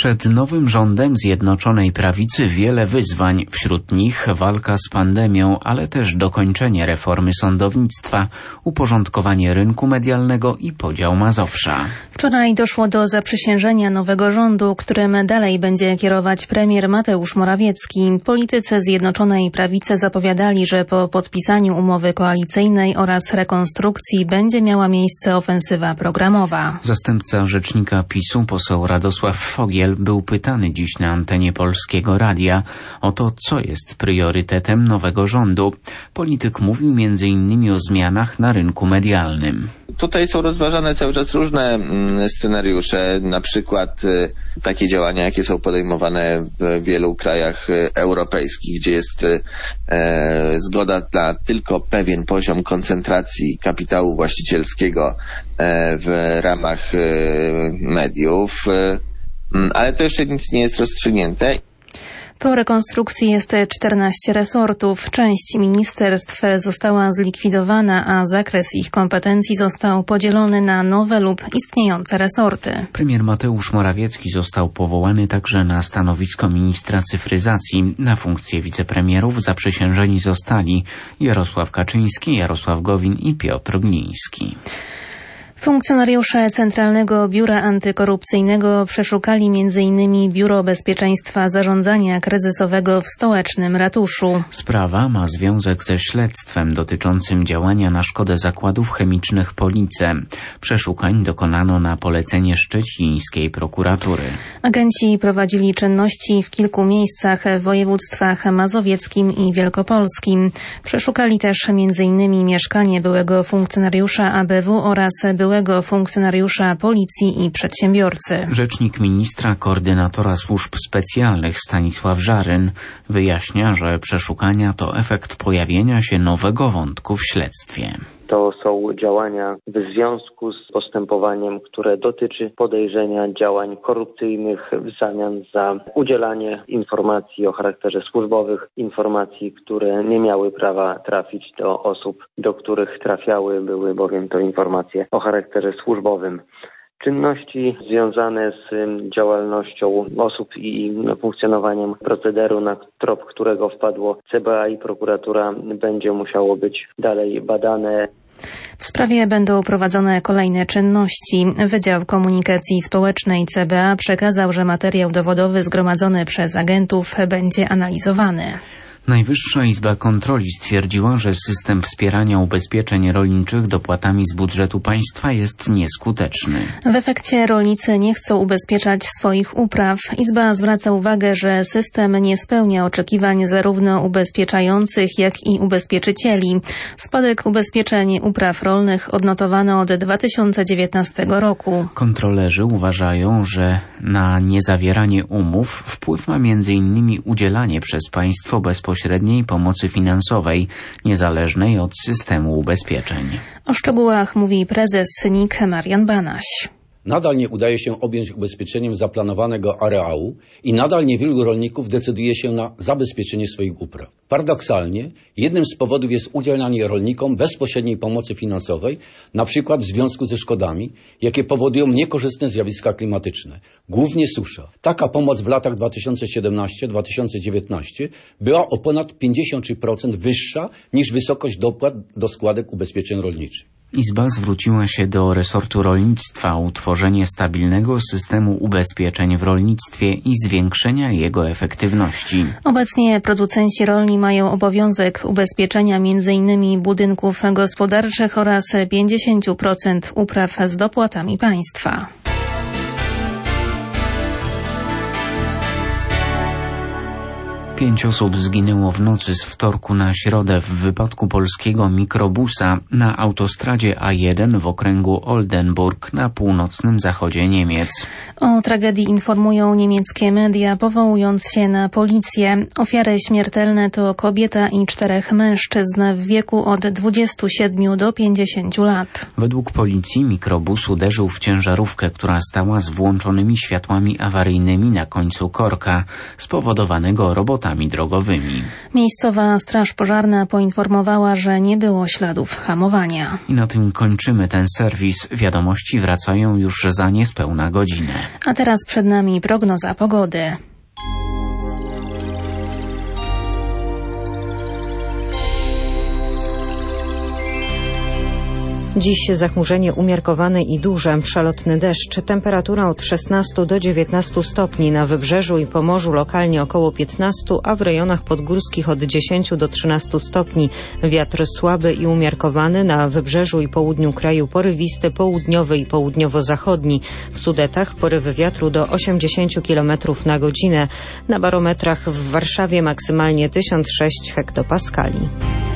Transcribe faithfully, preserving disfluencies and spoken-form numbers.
Przed nowym rządem Zjednoczonej Prawicy wiele wyzwań, wśród nich walka z pandemią, ale też dokończenie reformy sądownictwa, uporządkowanie rynku medialnego i podział Mazowsza. Wczoraj doszło do zaprzysiężenia nowego rządu, którym dalej będzie kierować premier Mateusz Morawiecki. Politycy Zjednoczonej Prawicy zapowiadali, że po podpisaniu umowy koalicyjnej oraz rekonstrukcji będzie miała miejsce ofensywa programowa. Zastępca rzecznika PiSu, poseł Radosław Fogiel, był pytany dziś na antenie Polskiego Radia o to, co jest priorytetem nowego rządu. Polityk mówił między innymi o zmianach na rynku medialnym. Tutaj są rozważane cały czas różne scenariusze, na przykład takie działania, jakie są podejmowane w wielu krajach europejskich, gdzie jest e, zgoda na tylko pewien poziom koncentracji kapitału właścicielskiego e, w ramach e, mediów, e, ale to jeszcze nic nie jest rozstrzygnięte. Po rekonstrukcji jest czternaście resortów. Część ministerstw została zlikwidowana, a zakres ich kompetencji został podzielony na nowe lub istniejące resorty. Premier Mateusz Morawiecki został powołany także na stanowisko ministra cyfryzacji. Na funkcję wicepremierów zaprzysiężeni zostali Jarosław Kaczyński, Jarosław Gowin i Piotr Gliński. Funkcjonariusze Centralnego Biura Antykorupcyjnego przeszukali między innymi Biuro Bezpieczeństwa Zarządzania Kryzysowego w stołecznym ratuszu. Sprawa ma związek ze śledztwem dotyczącym działania na szkodę zakładów chemicznych Police. Przeszukań dokonano na polecenie szczecińskiej prokuratury. Agenci prowadzili czynności w kilku miejscach w województwach mazowieckim i wielkopolskim. Przeszukali też między innymi mieszkanie byłego funkcjonariusza A B W oraz byłego byłego funkcjonariusza policji i przedsiębiorcy. Rzecznik ministra koordynatora służb specjalnych Stanisław Żaryn wyjaśnia, że przeszukania to efekt pojawienia się nowego wątku w śledztwie. To są działania w związku z postępowaniem, które dotyczy podejrzenia działań korupcyjnych w zamian za udzielanie informacji o charakterze służbowych, informacji, które nie miały prawa trafić do osób, do których trafiały, były bowiem to informacje o charakterze służbowym. Czynności związane z działalnością osób i funkcjonowaniem procederu, na trop którego wpadło C B A i prokuratura, będzie musiało być dalej badane. W sprawie będą prowadzone kolejne czynności. Wydział Komunikacji Społecznej C B A przekazał, że materiał dowodowy zgromadzony przez agentów będzie analizowany. Najwyższa Izba Kontroli stwierdziła, że system wspierania ubezpieczeń rolniczych dopłatami z budżetu państwa jest nieskuteczny. W efekcie rolnicy nie chcą ubezpieczać swoich upraw. Izba zwraca uwagę, że system nie spełnia oczekiwań zarówno ubezpieczających, jak i ubezpieczycieli. Spadek ubezpieczeń upraw rolnych odnotowano od dwa tysiące dziewiętnastego roku. Kontrolerzy uważają, że na niezawieranie umów wpływ ma między innymi udzielanie przez państwo bezpośredniej średniej pomocy finansowej, niezależnej od systemu ubezpieczeń. O szczegółach mówi prezes N I K Marian Banaś. Nadal nie udaje się objąć ubezpieczeniem zaplanowanego areału i nadal niewielu rolników decyduje się na zabezpieczenie swoich upraw. Paradoksalnie, jednym z powodów jest udzielanie rolnikom bezpośredniej pomocy finansowej, na przykład w związku ze szkodami, jakie powodują niekorzystne zjawiska klimatyczne, głównie susza. Taka pomoc w latach dwa tysiące siedemnastym do dwa tysiące dziewiętnastego była o ponad pięćdziesiąt trzy procent wyższa niż wysokość dopłat do składek ubezpieczeń rolniczych. Izba zwróciła się do resortu rolnictwa o utworzenie stabilnego systemu ubezpieczeń w rolnictwie i zwiększenia jego efektywności. Obecnie producenci rolni mają obowiązek ubezpieczenia między innymi budynków gospodarczych oraz pięćdziesiąt procent upraw z dopłatami państwa. Pięć osób zginęło w nocy z wtorku na środę w wypadku polskiego mikrobusa na autostradzie A jeden w okręgu Oldenburg na północnym zachodzie Niemiec. O tragedii informują niemieckie media, powołując się na policję. Ofiary śmiertelne to kobieta i czterech mężczyzn w wieku od dwudziestu siedmiu do pięćdziesięciu lat. Według policji mikrobus uderzył w ciężarówkę, która stała z włączonymi światłami awaryjnymi na końcu korka, spowodowanego robotami kłopotami drogowymi. Miejscowa Straż Pożarna poinformowała, że nie było śladów hamowania. I na tym kończymy ten serwis. Wiadomości wracają już za niespełna godzinę. A teraz przed nami prognoza pogody. Dziś zachmurzenie umiarkowane i duże, przelotny deszcz. Temperatura od szesnastu do dziewiętnastu stopni. Na Wybrzeżu i Pomorzu lokalnie około piętnastu, a w rejonach podgórskich od dziesięciu do trzynastu stopni. Wiatr słaby i umiarkowany. Na Wybrzeżu i południu kraju porywisty, południowy i południowo-zachodni. W Sudetach porywy wiatru do osiemdziesięciu kilometrów na godzinę. Na barometrach w Warszawie maksymalnie tysiąc sześć hektopaskali.